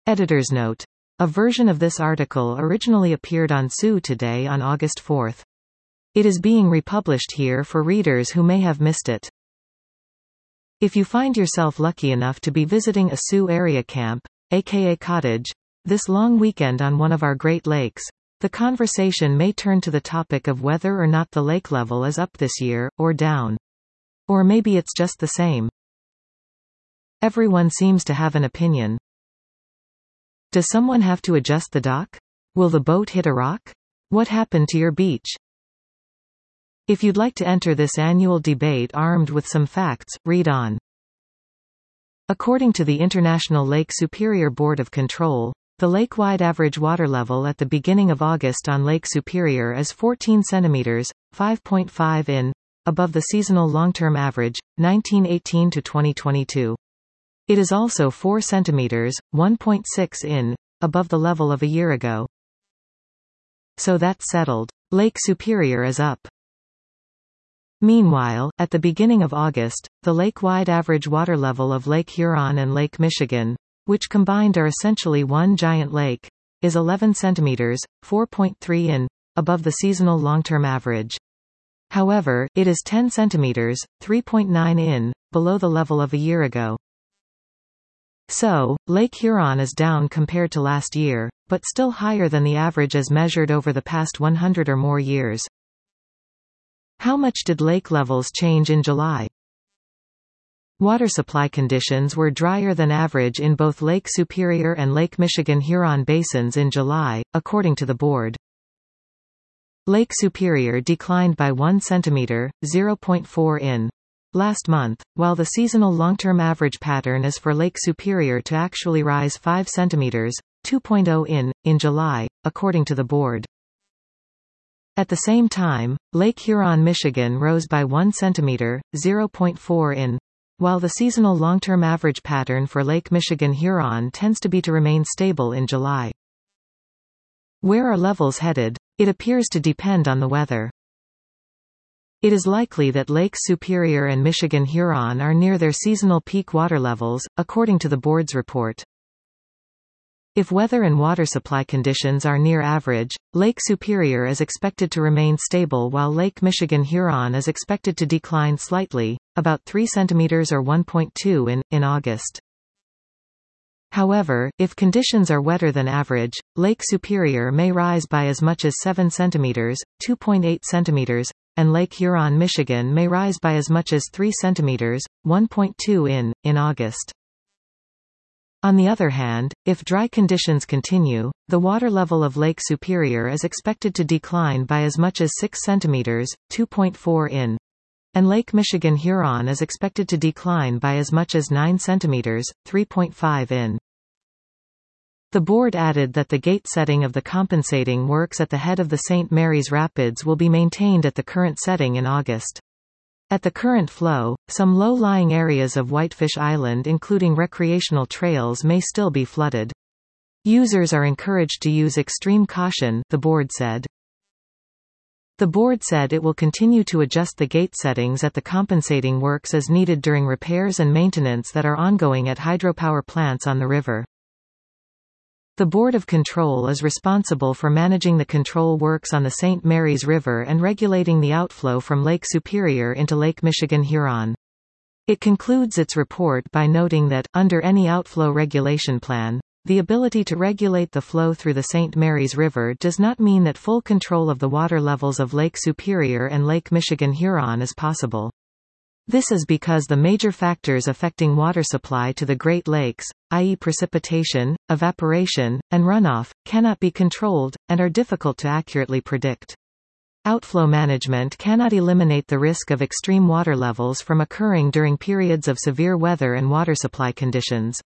Editor's note. A version of this article originally appeared on Sioux Today on August 4. It is being republished here for readers who may have missed it. If you find yourself lucky enough to be visiting a Sioux area camp, aka cottage, this long weekend on one of our Great Lakes, the conversation may turn to the topic of whether or not the lake level is up this year, or down. Or maybe it's just the same. Everyone seems to have an opinion. Does someone have to adjust the dock? Will the boat hit a rock? What happened to your beach? If you'd like to enter this annual debate armed with some facts, read on. According to the International Lake Superior Board of Control, the lake-wide average water level at the beginning of August on Lake Superior is 14 centimeters, 5.5 in, above the seasonal long-term average, 1918 to 2022. It is also 4 centimeters, 1.6 in, above the level of a year ago. So that's settled. Lake Superior is up. Meanwhile, at the beginning of August, the lake-wide average water level of Lake Huron and Lake Michigan, which combined are essentially one giant lake, is 11 centimeters, 4.3 in, above the seasonal long-term average. However, it is 10 centimeters, 3.9 in, below the level of a year ago. So, Lake Huron is down compared to last year, but still higher than the average as measured over the past 100 or more years. How much did lake levels change in July? Water supply conditions were drier than average in both Lake Superior and Lake Michigan-Huron basins in July, according to the board. Lake Superior declined by 1 centimeter, 0.4 in, last month, while the seasonal long-term average pattern is for Lake Superior to actually rise 5 centimeters, 2.0 in July, according to the board. At the same time, Lake Huron, Michigan rose by 1 centimeter, 0.4 in, while the seasonal long-term average pattern for Lake Michigan-Huron tends to be to remain stable in July. Where are levels headed? It appears to depend on the weather. It is likely that Lakes Superior and Michigan-Huron are near their seasonal peak water levels, according to the board's report. If weather and water supply conditions are near average, Lake Superior is expected to remain stable while Lake Michigan-Huron is expected to decline slightly, about 3 centimeters or 1.2 in August. However, if conditions are wetter than average, Lake Superior may rise by as much as 7 centimeters, 2.8 centimeters, and Lake Huron, Michigan may rise by as much as 3 centimeters, 1.2 in August. On the other hand, if dry conditions continue, the water level of Lake Superior is expected to decline by as much as 6 centimeters, 2.4 in, and Lake Michigan-Huron is expected to decline by as much as 9 centimeters, 3.5 in. The board added that the gate setting of the compensating works at the head of the St. Mary's Rapids will be maintained at the current setting in August. At the current flow, some low-lying areas of Whitefish Island including recreational trails may still be flooded. Users are encouraged to use extreme caution, the board said. The board said it will continue to adjust the gate settings at the compensating works as needed during repairs and maintenance that are ongoing at hydropower plants on the river. The Board of Control is responsible for managing the control works on the St. Mary's River and regulating the outflow from Lake Superior into Lake Michigan-Huron. It concludes its report by noting that, under any outflow regulation plan, the ability to regulate the flow through the St. Mary's River does not mean that full control of the water levels of Lake Superior and Lake Michigan-Huron is possible. This is because the major factors affecting water supply to the Great Lakes, i.e. precipitation, evaporation, and runoff, cannot be controlled, and are difficult to accurately predict. Outflow management cannot eliminate the risk of extreme water levels from occurring during periods of severe weather and water supply conditions.